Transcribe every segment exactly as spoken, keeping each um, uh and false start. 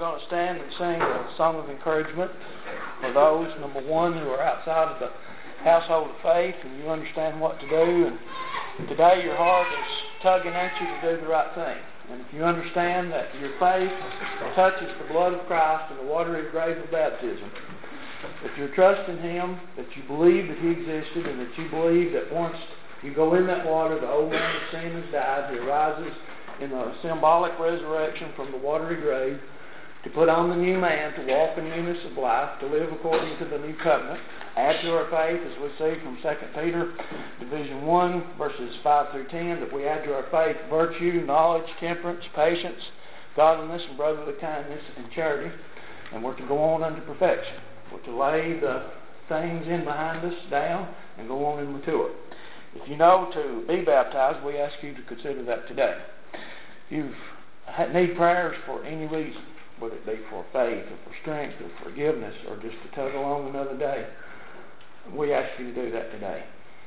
going to stand and sing a song of encouragement for those, number one, who are outside of the household of faith and you understand what to do. And today your heart is tugging at you to do the right thing. And if you understand that your faith touches the blood of Christ and the watery grave of baptism, if you're trusting Him, that you believe that He existed, and that you believe that once you go in that water, the old man of sin has died, He arises in a symbolic resurrection from the watery grave to put on the new man, to walk in newness of life, to live according to the new covenant. Add to our faith, as we see from Second Peter, Division one, verses five through ten, that we add to our faith virtue, knowledge, temperance, patience, godliness, and brotherly kindness, and charity. And we're to go on unto perfection. We're to lay the things in behind us down and go on and mature. If you know to be baptized, we ask you to consider that today. If you need prayers for any reason, whether it be for faith or for strength or forgiveness or just to tug along another day, we ask you to do that today.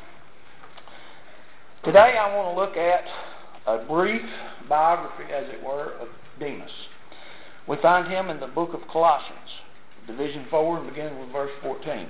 Today I want to look at a brief biography, as it were, of Demas. We find him in the book of Colossians, Division four, and beginning with verse fourteen.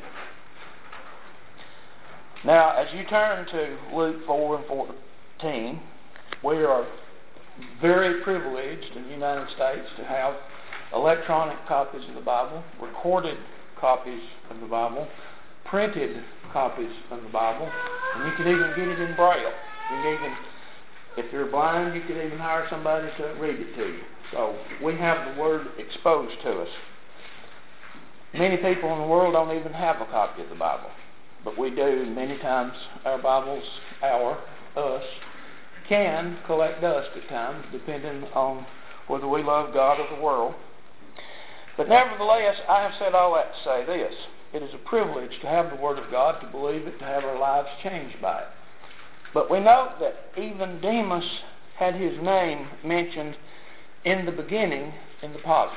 Now, as you turn to Luke four and fourteen, we are very privileged in the United States to have electronic copies of the Bible, recorded copies of the Bible, printed copies of the Bible, and you can even get it in Braille. You can even, if you're blind, you can even hire somebody to read it to you. So we have the Word exposed to us. Many people in the world don't even have a copy of the Bible, but we do. Many times our Bibles, our, us, can collect dust at times, depending on whether we love God or the world. But nevertheless, I have said all that to say this. It is a privilege to have the Word of God, to believe it, to have our lives changed by it. But we note that even Demas had his name mentioned in the beginning in the positive.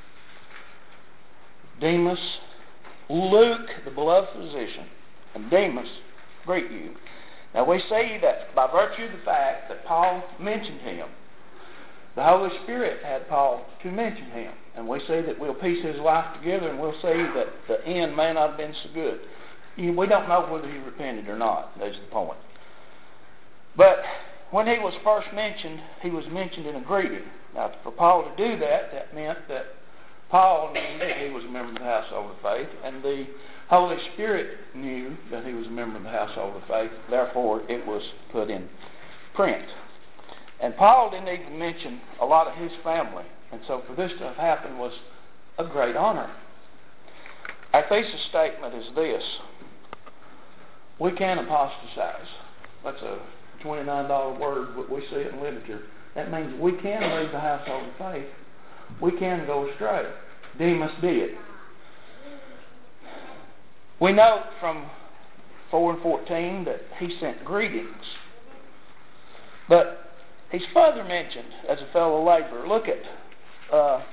Demas, Luke, the beloved physician, and Demas greet you. Now we see that by virtue of the fact that Paul mentioned him, the Holy Spirit had Paul to mention him. And we see that we'll piece his life together and we'll see that the end may not have been so good. We don't know whether he repented or not. That's the point. But when he was first mentioned, he was mentioned in a greeting. Now, for Paul to do that, that meant that Paul knew that he was a member of the household of faith, and the Holy Spirit knew that he was a member of the household of faith. Therefore, it was put in print. And Paul didn't even mention a lot of his family. And so for this to have happened was a great honor. Our thesis statement is this: we can apostatize. That's a twenty-nine dollar word, but we see it in literature. That means we can leave the household of faith. We can go astray. Demas did. We note from four and fourteen that he sent greetings. But he's further mentioned as a fellow laborer. Look at, uh,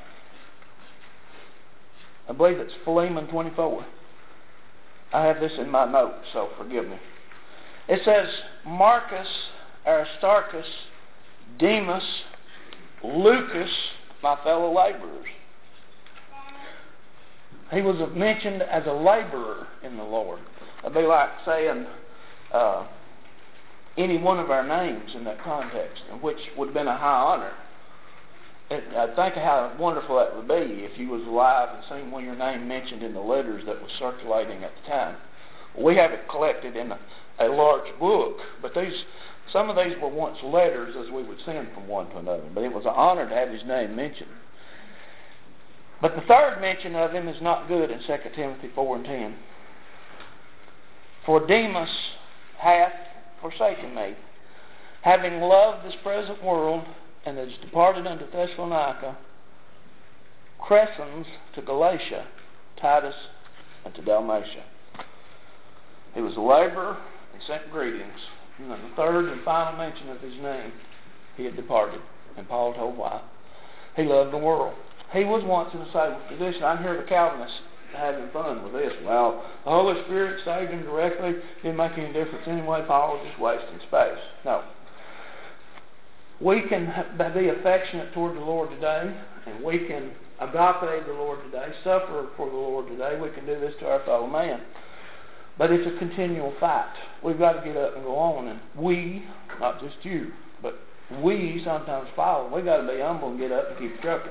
I believe it's Philemon twenty-four. I have this in my notes, so forgive me. It says, Marcus, Aristarchus, Demas, Lucas, my fellow laborers. He was mentioned as a laborer in the Lord. It'd be like saying uh, any one of our names in that context, which would have been a high honor. It, I think of how wonderful that would be if you was alive and seen one of your name mentioned in the letters that was circulating at the time. We have it collected in a, a large book, but these some of these were once letters as we would send from one to another. But it was an honor to have his name mentioned. But the third mention of him is not good in Second Timothy four and ten. For Demas hath forsaken me, having loved this present world, and is departed unto Thessalonica, Crescens to Galatia, Titus unto Dalmatia. He was a laborer, he sent greetings. And the third and final mention of his name, he had departed. And Paul told why. He loved the world. He was once in a saved position. I hear the Calvinists having fun with this. Well, the Holy Spirit saved him directly. Didn't make any difference anyway. Paul was just wasting space. No. We can be affectionate toward the Lord today, and we can agape the Lord today, suffer for the Lord today. We can do this to our fellow man. But it's a continual fight. We've got to get up and go on. And we, not just you, but we sometimes fall. We've got to be humble and get up and keep trucking.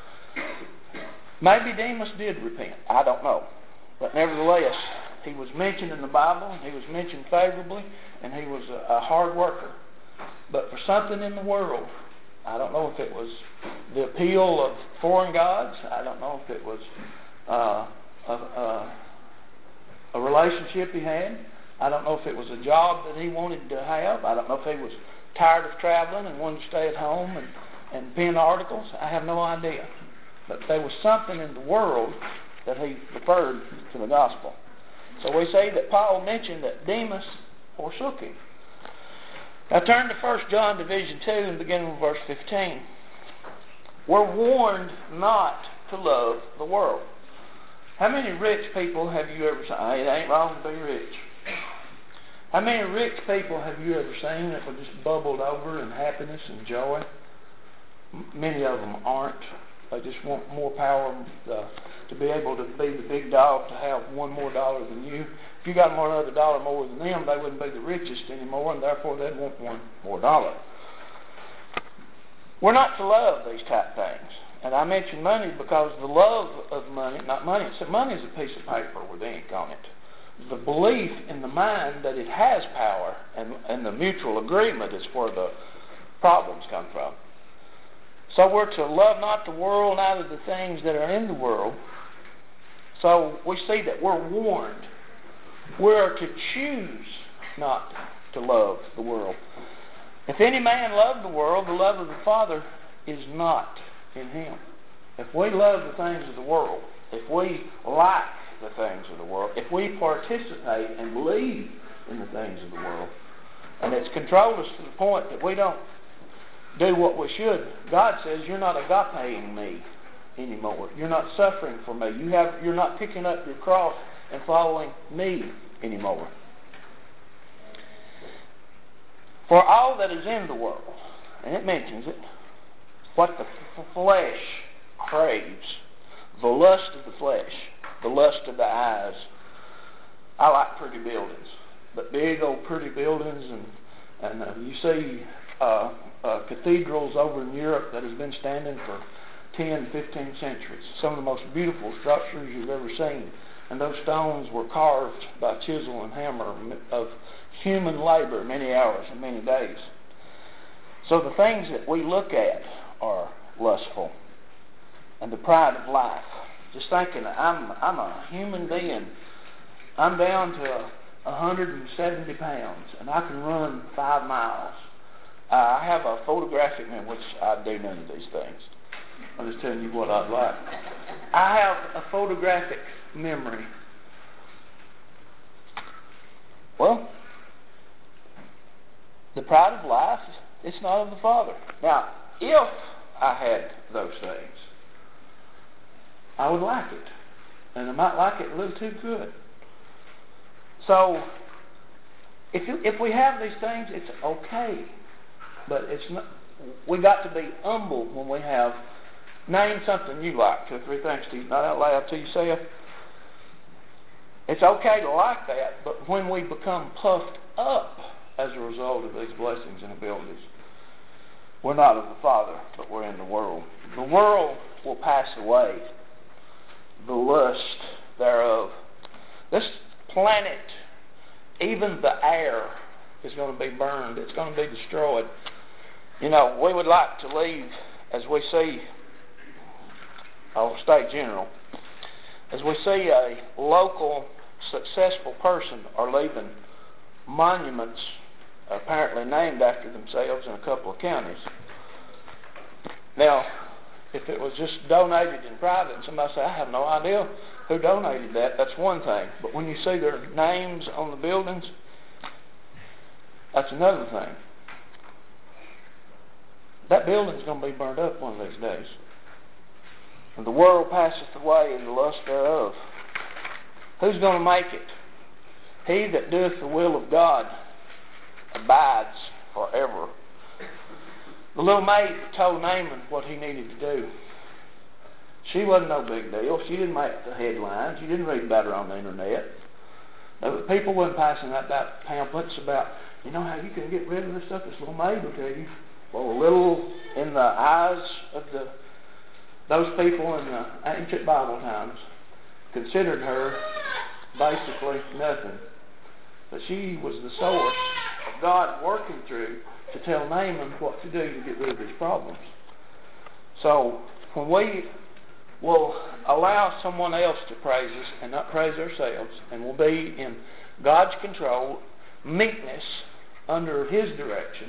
Maybe Demas did repent. I don't know. But nevertheless, he was mentioned in the Bible. He was mentioned favorably. And he was a, a hard worker. But for something in the world, I don't know if it was the appeal of foreign gods. I don't know if it was uh, a, a, a relationship he had. I don't know if it was a job that he wanted to have. I don't know if he was tired of traveling and wanted to stay at home and, and pen articles. I have no idea. But there was something in the world that he preferred to the gospel. So we see that Paul mentioned that Demas forsook him. Now turn to First John Division two and begin with verse fifteen. We're warned not to love the world. How many rich people have you ever seen? It ain't wrong to be rich. How many rich people have you ever seen that were just bubbled over in happiness and joy? M- many of them aren't. They just want more power uh, to be able to be the big dog, to have one more dollar than you. If you got one other dollar more than them, they wouldn't be the richest anymore, and therefore they'd want one more dollar. We're not to love these type things. And I mention money because the love of money, not money, so money is a piece of paper with ink on it. The belief in the mind that it has power and, and the mutual agreement is where the problems come from. So we're to love not the world, neither the things that are in the world. So we see that we're warned. We're to choose not to love the world. If any man love the world, the love of the Father is not in him. If we love the things of the world, if we like the things of the world, if we participate and believe in the things of the world, and it's controlled us to the point that we don't do what we should, God says, you're not agapeing me anymore. You're not suffering for me. You have, you're not picking up your cross and following me anymore. For all that is in the world, and it mentions it, what the f- flesh craves, the lust of the flesh, the lust of the eyes. I like pretty buildings, but big old pretty buildings, and and uh, you see uh, uh, cathedrals over in Europe that has been standing for ten, fifteen centuries. Some of the most beautiful structures you've ever seen. And those stones were carved by chisel and hammer of human labor, many hours and many days. So the things that we look at are lustful. And the pride of life. Just thinking, I'm I'm a human being. I'm down to one hundred seventy pounds, and I can run five miles. Uh, I have a photographic memory, which I do none of these things. I'm just telling you what I'd like. I have a photographic memory. Well, the pride of life, it's not of the Father. Now, if I had those things, I would like it. And I might like it a little too good. So, if you, if we have these things, it's okay. But it's not. We got to be humble when we have. Name something you like. Two or three things to you, not out loud to yourself. It's okay to like that, but when we become puffed up as a result of these blessings and abilities, we're not of the Father, but we're in the world. The world will pass away. The lust thereof. This planet, even the air, is going to be burned. It's going to be destroyed. You know, we would like to leave, as we see, I'll stay general, as we see a local successful person are leaving monuments apparently named after themselves in a couple of counties. Now, if it was just donated in private and somebody say, I have no idea who donated that, that's one thing. But when you see their names on the buildings, that's another thing. That building's going to be burned up one of these days. And the world passeth away and the lust thereof. Who's going to make it? He that doeth the will of God abides forever. The little maid that told Naaman what he needed to do. She wasn't no big deal. She didn't make the headlines. You didn't read about her on the internet. The people weren't passing out that pamphlets about, you know how you can get rid of this stuff. This little maid will tell you. Well, little in the eyes of the those people in the ancient Bible times considered her basically nothing. But she was the source of God working through to tell Naaman what to do to get rid of his problems. So when we will allow someone else to praise us and not praise ourselves, and will be in God's control, meekness under His direction,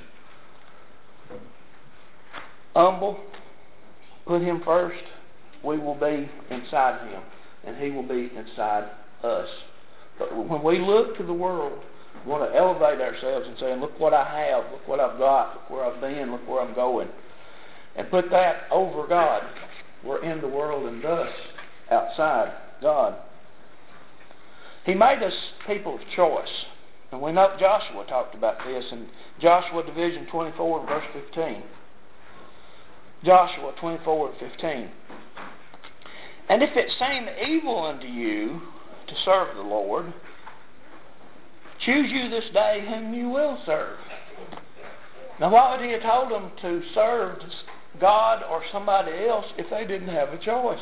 humble, put Him first, we will be inside Him, and He will be inside us. But when we look to the world, we want to elevate ourselves and say, look what I have, look what I've got, look where I've been, look where I'm going, and put that over God. We're in the world and thus outside God. He made us people of choice. And we know Joshua talked about this in Joshua Division twenty-four, verse fifteen. Joshua twenty-four, fifteen. And if it seem evil unto you to serve the Lord, choose you this day whom you will serve. Now, why would He have told them to serve God or somebody else if they didn't have a choice?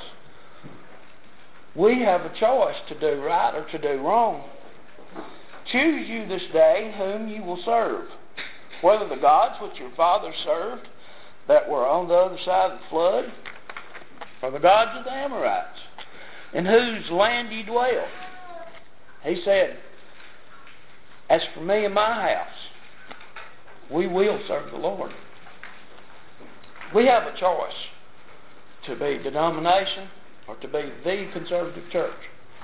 We have a choice to do right or to do wrong. Choose you this day whom you will serve, whether the gods which your fathers served that were on the other side of the flood, or the gods of the Amorites, in whose land ye dwell. He said, as for me and my house, we will serve the Lord. We have a choice to be denomination or to be the conservative church.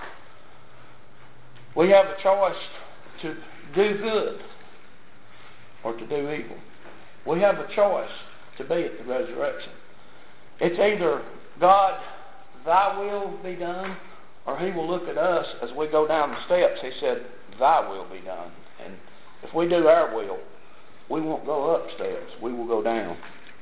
We have a choice to do good or to do evil. We have a choice to be at the resurrection. It's either, God, thy will be done, or He will look at us as we go down the steps. He said, thy will be done. And if we do our will, we won't go up steps. We will go down.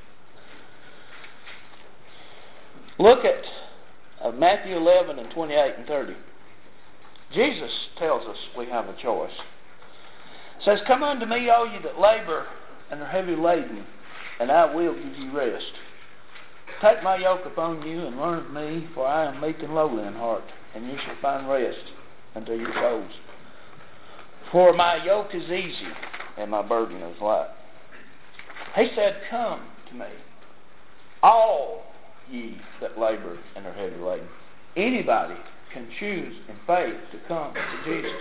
Look at uh, Matthew eleven and twenty-eight and thirty. Jesus tells us we have a choice. It says, come unto me, all you that labor and are heavy laden, and I will give you rest. Take my yoke upon you and learn of me, for I am meek and lowly in heart, and you shall find rest unto your souls. For my yoke is easy, and my burden is light. He said, come to me, all ye that labor and are heavy laden. Anybody can choose in faith to come to Jesus.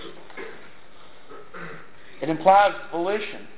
It implies volition.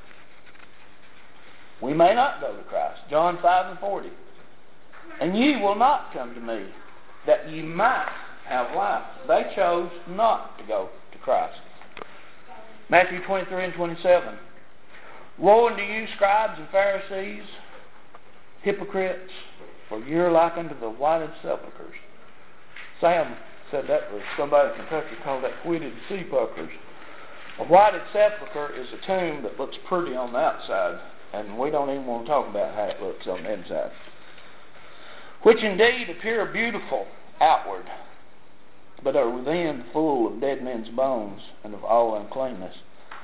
We may not go to Christ. John five and forty. And ye will not come to me, that ye might have life. They chose not to go to Christ. Matthew twenty-three and twenty-seven. Woe unto you, scribes and Pharisees, hypocrites, for you're like unto the whited sepulchres. Sam said that was somebody in Kentucky called that whited sepulchres. A whited sepulchre is a tomb that looks pretty on the outside, and we don't even want to talk about how it looks on the inside. Which indeed appear beautiful outward, but are within full of dead men's bones and of all uncleanness.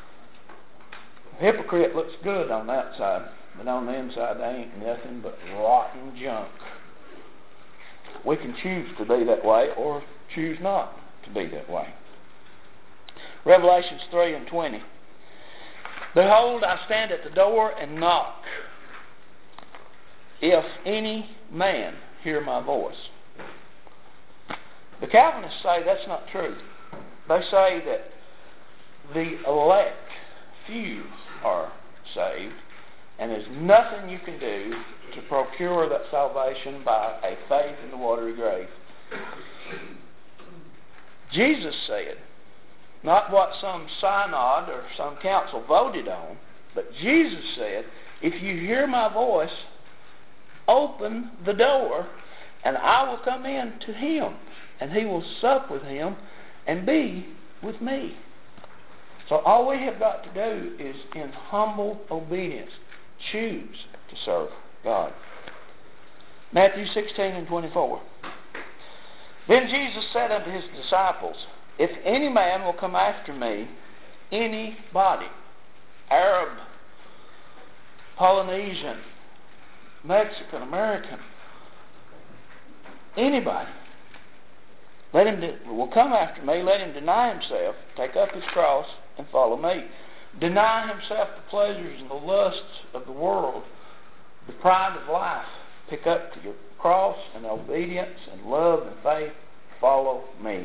A hypocrite looks good on the outside, but on the inside they ain't nothing but rotten junk. We can choose to be that way or choose not to be that way. Revelations three and twenty. Behold, I stand at the door and knock. If any man hear my voice. The Calvinists say that's not true. They say that the elect, few, are saved, and there's nothing you can do to procure that salvation by a faith in the watery grave. Jesus said, not what some synod or some council voted on, but Jesus said, if you hear my voice, open the door, and I will come in to him, and he will sup with him and be with me. So all we have got to do is, in humble obedience, choose to serve God. Matthew sixteen and twenty-four. Then Jesus said unto his disciples, if any man will come after me, anybody, Arab, Polynesian, Mexican, American, anybody, let him de- will come after me, let him deny himself, take up his cross, and follow me. Deny himself the pleasures and the lusts of the world, the pride of life. Pick up your cross and obedience and love and faith. Follow me.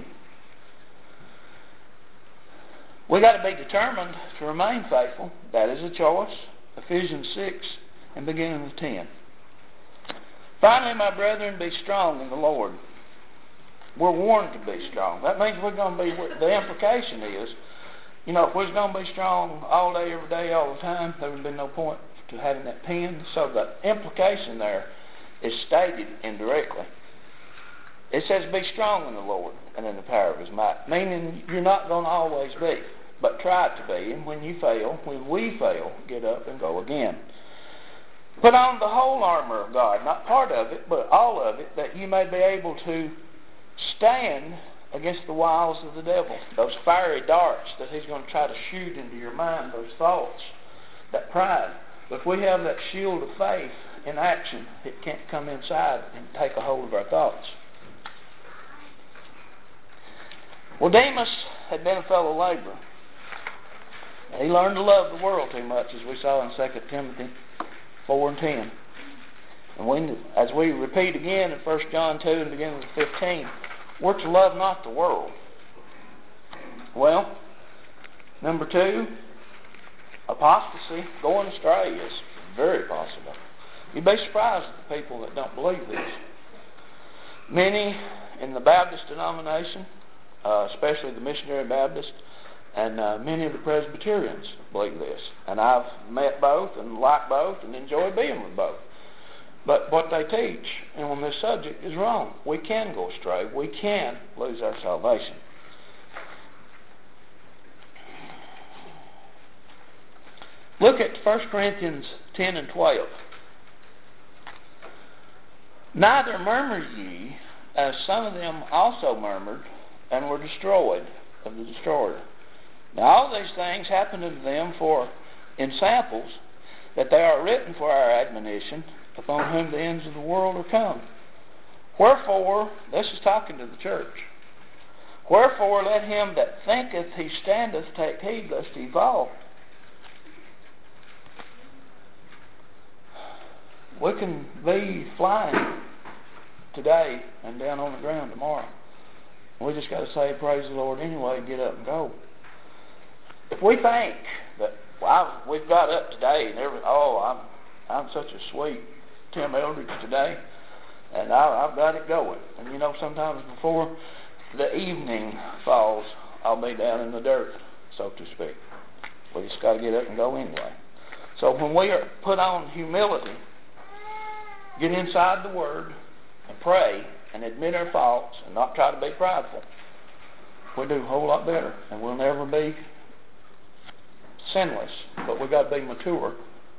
We got to be determined to remain faithful. That is a choice. Ephesians six and beginning of ten. Finally, my brethren, be strong in the Lord. We're warned to be strong. That means we're going to be, the implication is, you know, if we're going to be strong all day, every day, all the time, there would be no point to having that pen. So the implication there is stated indirectly. It says, be strong in the Lord and in the power of his might. Meaning you're not going to always be, but try to be. And when you fail, when we fail, get up and go again. Put on the whole armor of God, not part of it, but all of it, that you may be able to stand against the wiles of the devil, those fiery darts that he's going to try to shoot into your mind, those thoughts, that pride. But if we have that shield of faith in action, it can't come inside and take a hold of our thoughts. Well, Demas had been a fellow laborer. He learned to love the world too much, as we saw in Second Timothy four and ten. And we, as we repeat again in First John two and beginning with fifteen, we're to love not the world. Well, number two, apostasy, going astray, is very possible. You'd be surprised at the people that don't believe this. Many in the Baptist denomination, uh, especially the Missionary Baptist, and uh, many of the Presbyterians believe this. And I've met both and like both and enjoy being with both. But what they teach on this subject is wrong. We can go astray. We can lose our salvation. Look at First Corinthians ten and twelve. Neither murmur ye, as some of them also murmured, and were destroyed of the destroyer. Now all these things happened unto them for in samples, that they are written for our admonition, upon whom the ends of the world are come. Wherefore, this is talking to the church, wherefore let him that thinketh he standeth take heed lest he fall. We can be flying today and down on the ground tomorrow. We just got to say, praise the Lord anyway, and get up and go. If we think that, well, I've, we've got up today and every, oh, I'm, I'm such a sweet Tim Eldridge today, and I, I've got it going. And you know, sometimes before the evening falls, I'll be down in the dirt, so to speak. We just got to get up and go anyway. So when we are put on humility, get inside the Word and pray and admit our faults and not try to be prideful, we'll do a whole lot better, and we'll never be sinless, but we've got to be mature.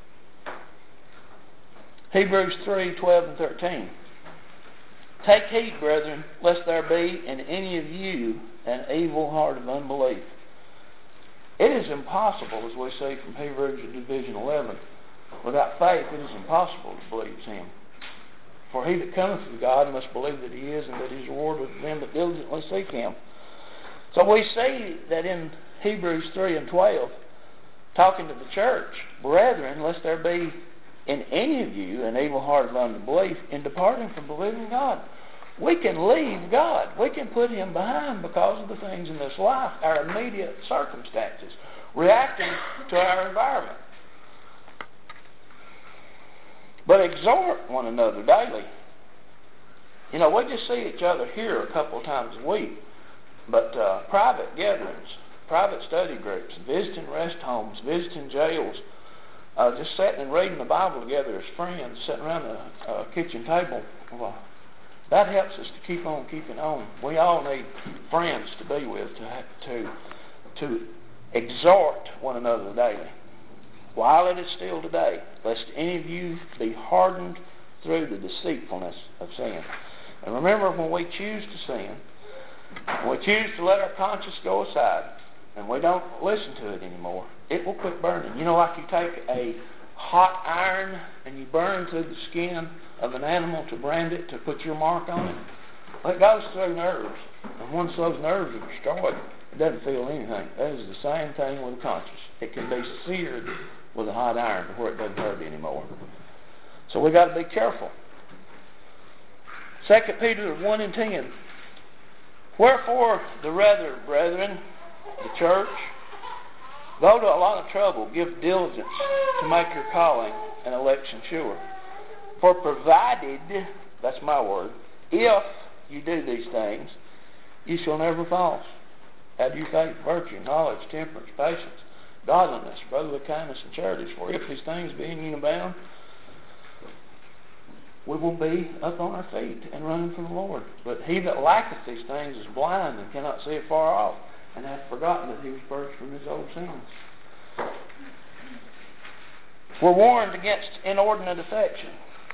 Hebrews three, twelve and thirteen. Take heed, brethren, lest there be in any of you an evil heart of unbelief. It is impossible, as we see from Hebrews division eleven, without faith it is impossible to believe Him. For he that cometh to God must believe that He is, and that He is rewarded them that diligently seek Him. So we see that in Hebrews three and twelve, talking to the church, brethren, lest there be in any of you an evil heart of unbelief in departing from believing God. We can leave God. We can put Him behind because of the things in this life, our immediate circumstances, reacting to our environment. But exhort one another daily. You know, we just see each other here a couple of times a week, but uh, private gatherings, private study groups, visiting rest homes, visiting jails, uh, just sitting and reading the Bible together as friends, sitting around the uh, kitchen table, well, that helps us to keep on keeping on. We all need friends to be with, to to to exhort one another daily, while it is still today, lest any of you be hardened through the deceitfulness of sin. And remember, when we choose to sin, when we choose to let our conscience go aside, and we don't listen to it anymore, it will quit burning. You know, like you take a hot iron and you burn through the skin of an animal to brand it, to put your mark on it. Well, it goes through nerves. And once those nerves are destroyed, it doesn't feel anything. That is the same thing with the conscience. It can be seared with a hot iron to where it doesn't hurt anymore. So we've got to be careful. Second Peter one and ten. Wherefore the rather, brethren, the church, go to a lot of trouble, give diligence to make your calling and election sure. For provided, that's my word, if you do these things, you shall never fall. Add your faith, virtue, knowledge, temperance, patience, godliness, brotherly kindness, and charity. For if these things be in you abound, we will be up on our feet and running from the Lord. But he that lacketh these things is blind and cannot see afar off, and hath forgotten that he was purged from his old sins. We're warned against inordinate affection.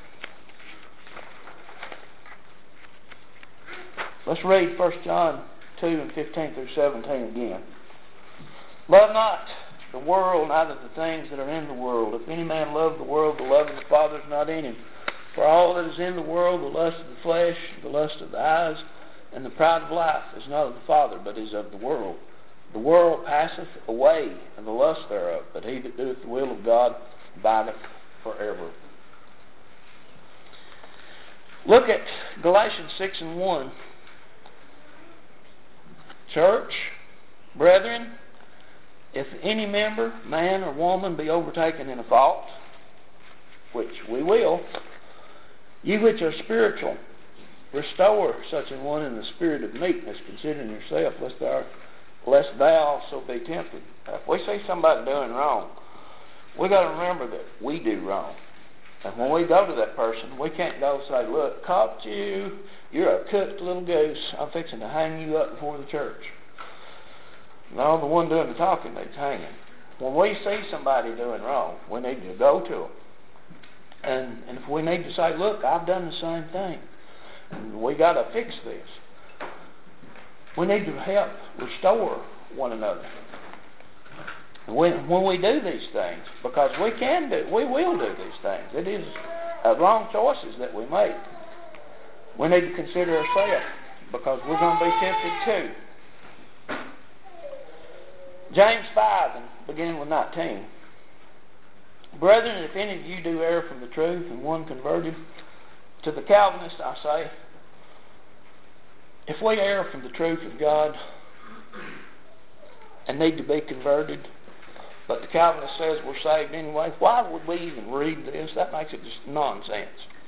Let's read First John two and fifteen through seventeen again. Love not the world, neither the things that are in the world. If any man love the world, the love of the Father is not in him. For all that is in the world, the lust of the flesh, the lust of the eyes, and the pride of life, is not of the Father, but is of the world. The world passeth away, and the lust thereof, but he that doeth the will of God abideth forever. Look at Galatians six and one. Church, brethren, if any member, man or woman, be overtaken in a fault, which we will, ye which are spiritual, restore such an one in the spirit of meekness, considering yourself, lest thou, lest thou also be tempted. Now, if we see somebody doing wrong, we got to remember that we do wrong. And when we go to that person, we can't go say, look, caught you, you're a cooked little goose, I'm fixing to hang you up before the church. No, the one doing the talking needs hanging. When we see somebody doing wrong, we need to go to them. And, and if we need to say, look, I've done the same thing, and we got to fix this, we need to help restore one another. When, when we do these things, because we can do, we will do these things. It is uh, wrong choices that we make. We need to consider ourselves, because we're going to be tempted too. James five, and beginning with nineteen. Brethren, if any of you do err from the truth, and one converted, to the Calvinist I say, if we err from the truth of God and need to be converted, but the Calvinist says we're saved anyway, why would we even read this? That makes it just nonsense.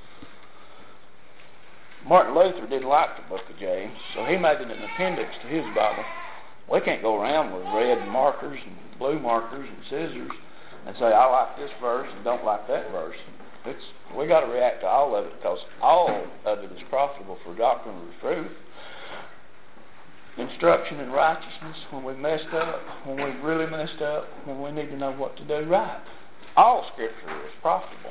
Martin Luther didn't like the book of James, so he made it an appendix to his Bible. We can't go around with red markers and blue markers and scissors and say, I like this verse and don't like that verse. It's, we got to react to all of it, because all of it is profitable for doctrine of the truth, instruction in righteousness, when we messed up, when we really messed up, when we need to know what to do right. All Scripture is profitable.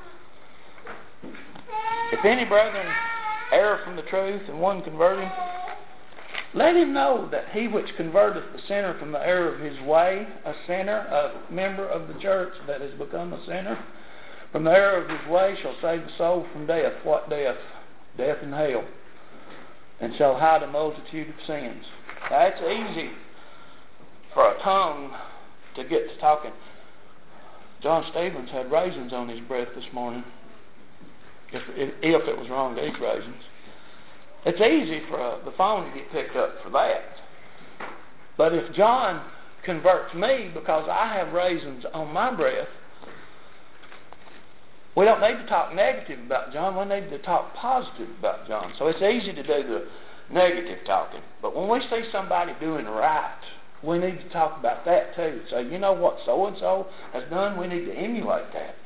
If any brethren err from the truth and one converting, let him know that he which converteth the sinner from the error of his way, a sinner, a member of the church that has become a sinner, from the error of his way shall save the soul from death. What death? Death and hell. And shall hide a multitude of sins. Now, it's easy for a tongue to get to talking. John Stevens had raisins on his breath this morning. If, if, if it was wrong to eat raisins. It's easy for uh, the phone to get picked up for that. But if John converts me because I have raisins on my breath, we don't need to talk negative about John. We need to talk positive about John. So it's easy to do the negative talking. But when we see somebody doing right, we need to talk about that too. So you know what so-and-so has done? We need to emulate that.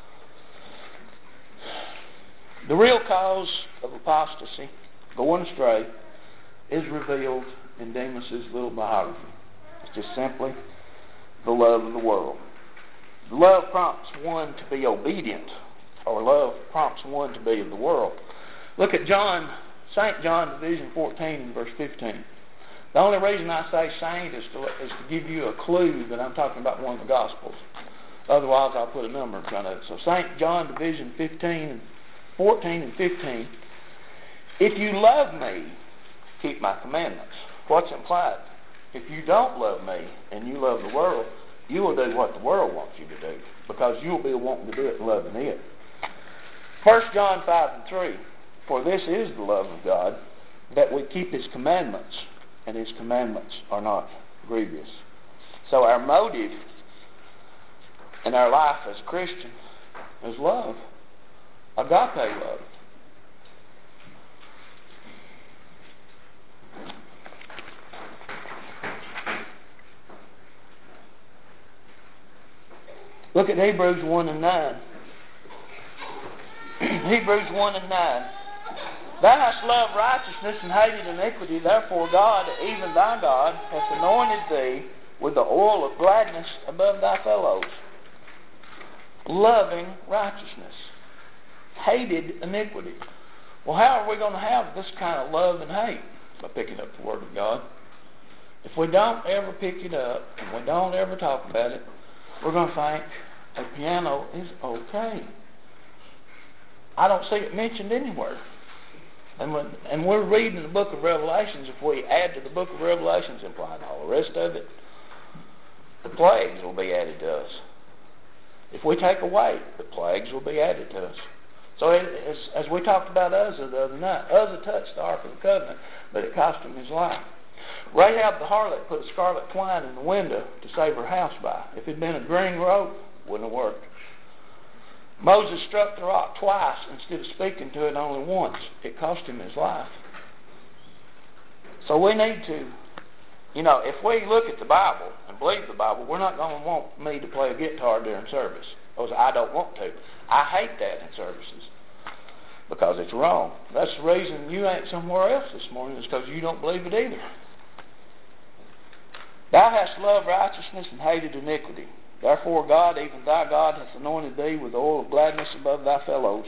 The real cause of apostasy, going astray, is revealed in Demas' little biography. It's just simply the love of the world. Love prompts one to be obedient, or love prompts one to be of the world. Look at John Saint John Division fourteen and verse fifteen. The only reason I say saint is to, is to give you a clue that I'm talking about one of the Gospels. Otherwise, I'll put a number in front of it. So Saint John Division fifteen, fourteen and fifteen. If you love me, keep my commandments. What's implied? If you don't love me and you love the world, you will do what the world wants you to do, because you'll be wanting to do it and loving it. First John five and three. For this is the love of God, that we keep His commandments, and His commandments are not grievous. So our motive in our life as a Christian is love. Agape love. Look at Hebrews one and nine. Hebrews one and nine. Thou hast loved righteousness and hated iniquity, therefore God, even thy God, hath anointed thee with the oil of gladness above thy fellows. Loving righteousness. Hated iniquity. Well, how are we going to have this kind of love and hate? By picking up the Word of God. If we don't ever pick it up, and we don't ever talk about it, we're going to think a piano is okay. I don't see it mentioned anywhere. And, when, and we're reading the book of Revelations. If we add to the book of Revelations, implying all the rest of it, the plagues will be added to us. If we take away, the plagues will be added to us. So it, as, as we talked about Uzzah the other night, Uzzah touched the Ark of the Covenant, but it cost him his life. Rahab the harlot put a scarlet twine in the window to save her house by. If it had been a green rope, it wouldn't have worked. Moses struck the rock twice instead of speaking to it only once. It cost him his life. So we need to, you know, if we look at the Bible and believe the Bible, we're not going to want me to play a guitar during service. Because I don't want to. I hate that in services. Because it's wrong. That's the reason you ain't somewhere else this morning, is because you don't believe it either. Thou hast loved righteousness and hated iniquity. Therefore God, even thy God, hath anointed thee with the oil of gladness above thy fellows.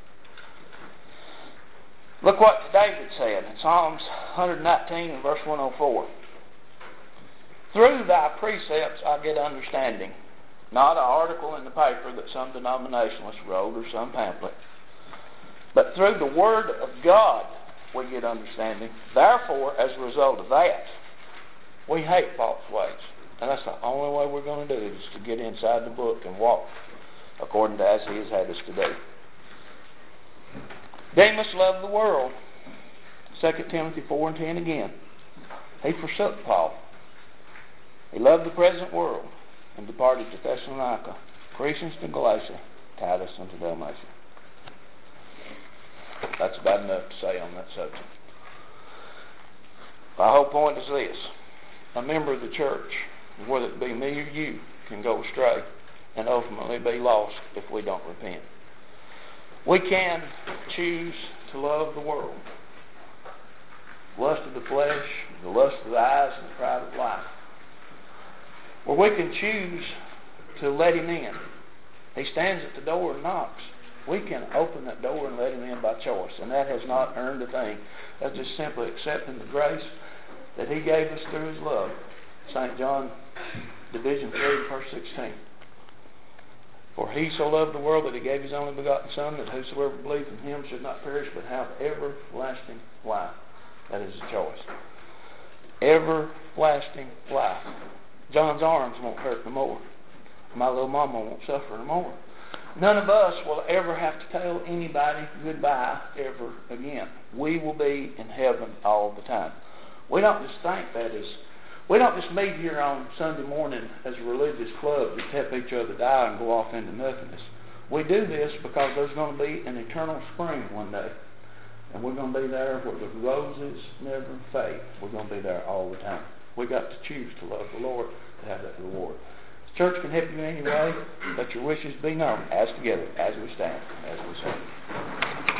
Look what David said in Psalms one nineteen and verse one oh four. Through thy precepts I get understanding. Not an article in the paper that some denominationalist wrote or some pamphlet. But through the Word of God we get understanding. Therefore, as a result of that, we hate false ways. And that's the only way we're going to do it, is to get inside the book and walk according to as He has had us to do. Demas loved the world. Second Timothy four and ten again. He forsook Paul. He loved the present world and departed to Thessalonica, Crescens to Galatia, Titus unto Dalmatia. That's about enough to say on that subject. My whole point is this. A member of the church, whether it be me or you, can go astray and ultimately be lost if we don't repent. We can choose to love the world. The lust of the flesh, the lust of the eyes, and the pride of life. Or we can choose to let Him in. He stands at the door and knocks. We can open that door and let Him in by choice. And that has not earned a thing. That's just simply accepting the grace that He gave us through His love. Saint John, Division three, verse sixteen. For He so loved the world that He gave His only begotten Son, that whosoever believeth in Him should not perish but have everlasting life. That is a choice. Everlasting life. John's arms won't hurt no more. My little mama won't suffer no more. None of us will ever have to tell anybody goodbye ever again. We will be in heaven all the time. We don't just think that is, we don't just meet here on Sunday morning as a religious club to help each other die and go off into nothingness. We do this because there's going to be an eternal spring one day. And we're going to be there where the roses never fade. We're going to be there all the time. We've got to choose to love the Lord to have that reward. The church can help you in any way. Let your wishes be known. As together, as we stand, as we sing.